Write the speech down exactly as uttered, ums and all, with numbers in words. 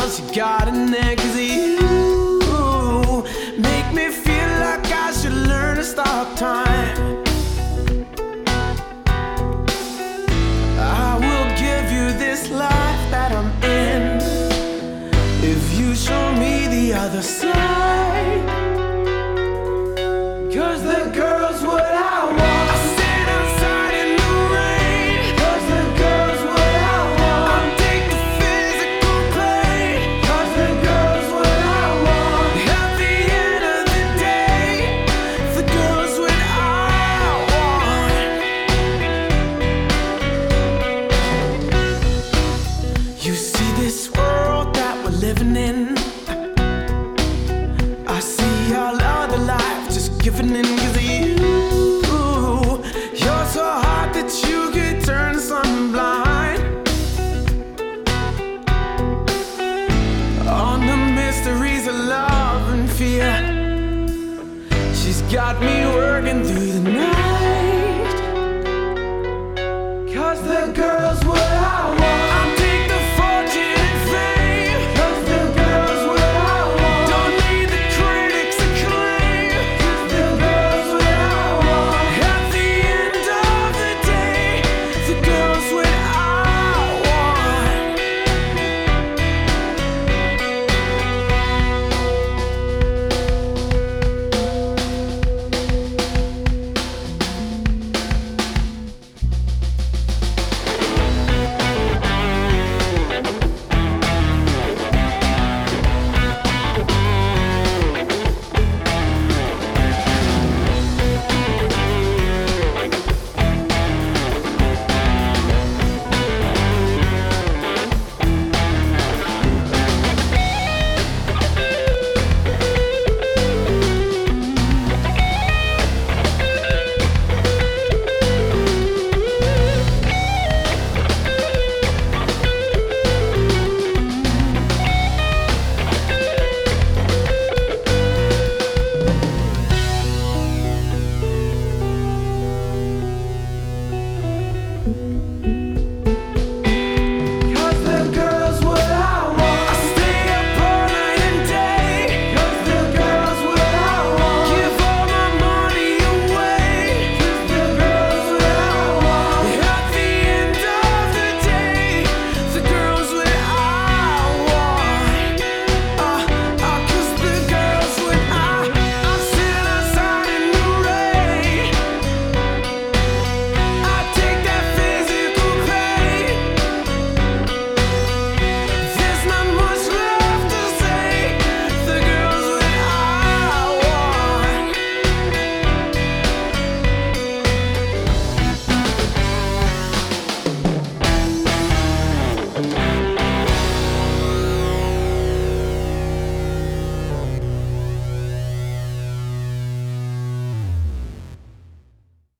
what you got in there, 'cause you make me feel like I should learn to stop time. I will give you this life that I'm in if you show me the other side. 'Cause the girl's what I want. I stand outside in the rain. 'Cause the girl's what I want. I'll take the physical pain. 'Cause the girl's what I want. At the end of the day, the girl's what I want. You see this world that we're living in, I see all other life just giving in, 'cause of you. You're so hot that you could turn sun blind. On the mysteries of love and fear, she's got me working through the